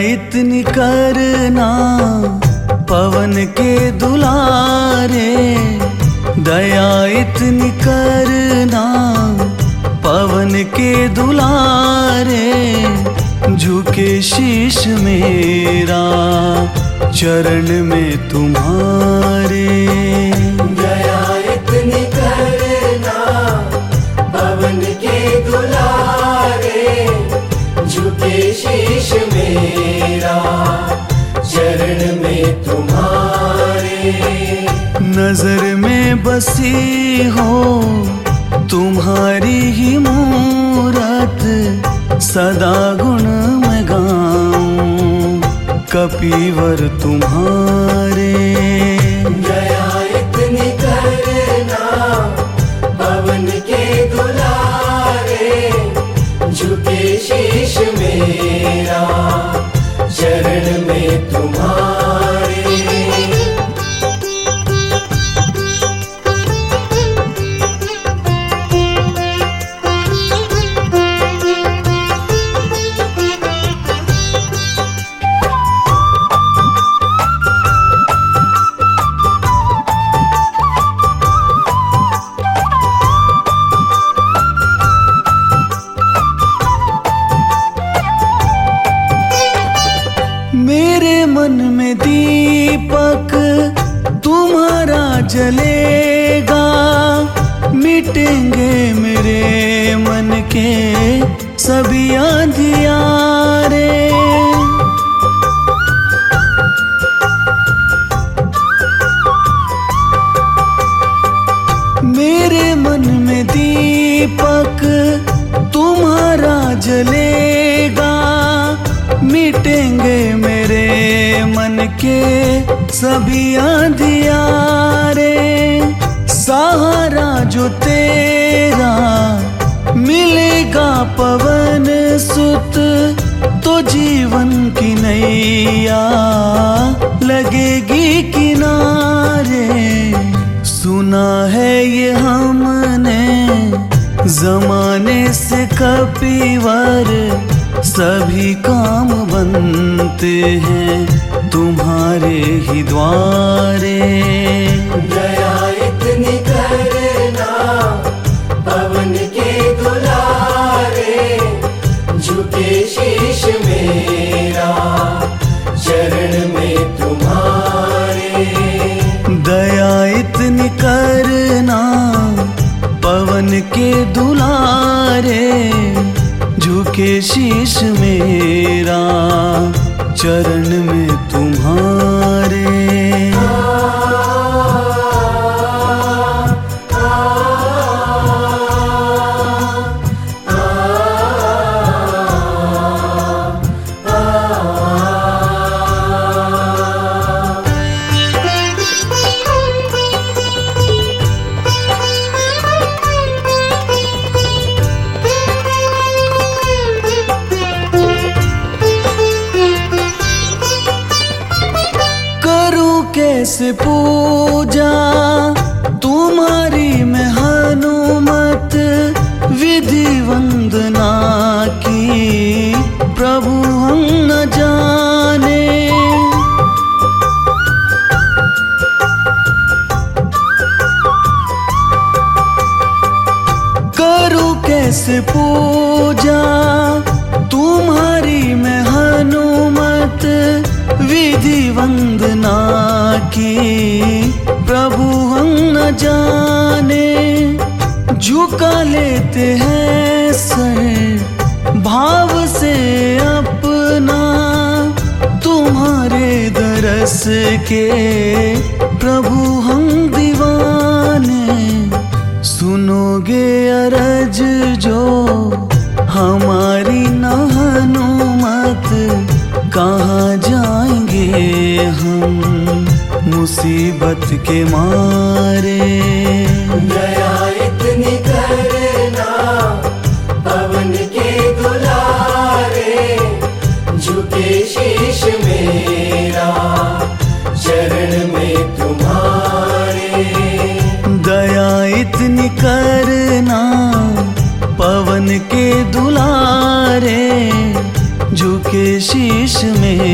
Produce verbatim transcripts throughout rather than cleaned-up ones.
इतनी करना पवन के दुलारे, दया इतनी करना पवन के दुलारे, झुके शीश मेरा चरण में तुम्हारे। दया इतनी करना पवन के दुलारे, झुके शीश मेरा चरण में तुम्हारे। नजर में बसी हो तुम्हारी ही मूरत, सदा गुण मैं गाऊं कपीवर तुम्हारे। दया इतनी करना पवन के दुलारे, झुके शीश मेरा चरण में तुम्हारे। मेरे मन में दीपक तुम्हारा जलेगा, मिटेंगे मेरे मन के सभी अंधियारे। मेरे मन में दीपक तुम्हारा जलेगा, मिटेंगे मेरे मन के सभी अंधियारे। सहारा जो तेरा मिलेगा पवन सुत, तो जीवन की नैया लगेगी किनारे। सुना है ये हमने जमाने से कपीवर, सभी काम बनते हैं तुम्हारे ही द्वारे। दया इतनी करना पवन के दुलारे, झुके शीश मेरा चरण में तुम्हारे। दया इतनी करना पवन के दुलारे, झुके शीश मेरा चरण में तुम्हारे। कैसे पूजा तुम्हारी मैं हनुमत, विधि वंदना की प्रभु हम न जाने। करूं कैसे पूजा तुम्हारी मैं हनुमत, विधि वंदना की प्रभु हम न जाने। झुका लेते हैं सर भाव से अपना, तुम्हारे दरस के प्रभु हम दीवाने। सुनोगे अरज जो हमारी न हनुमत, कहाँ जाएंगे हम मुसीबत के मारे। दया इतनी करना पवन के दुलारे, झुके शीश मेरा चरण में तुम्हारे। दया इतनी करना पवन के दुलारे, झुके शीश में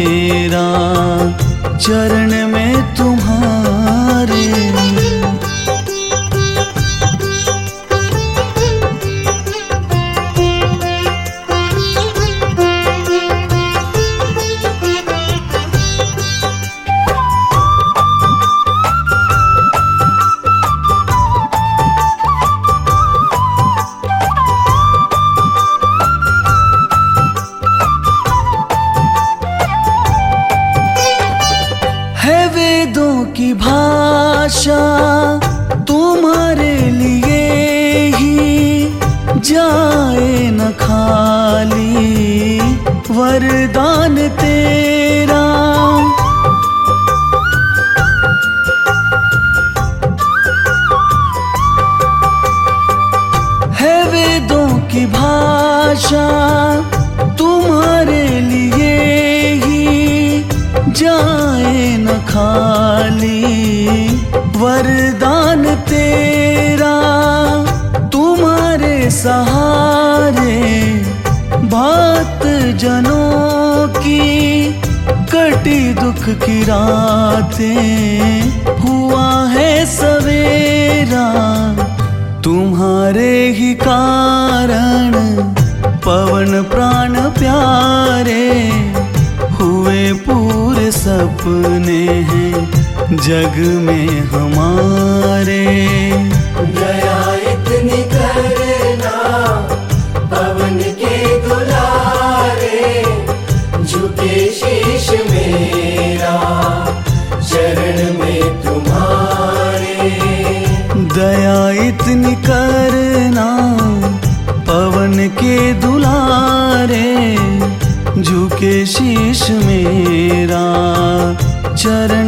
वरदान तेरा। है वेदों की भाषा तुम्हारे लिए ही जाए न खाली। वरदान तेरा तुम्हारे सहारे भात जनों की कटी दुख की रातें। हुआ है सवेरा तुम्हारे ही कारण। पवन प्राण प्यारे हुए पूरे सपने हैं जग में हमारे। दया इतनी करना पवन के दुलारे, झुके शीश मेरा चरण में तुम्हारे। दया इतनी करना पवन के दुलारे, झुके शीश मेरा चरण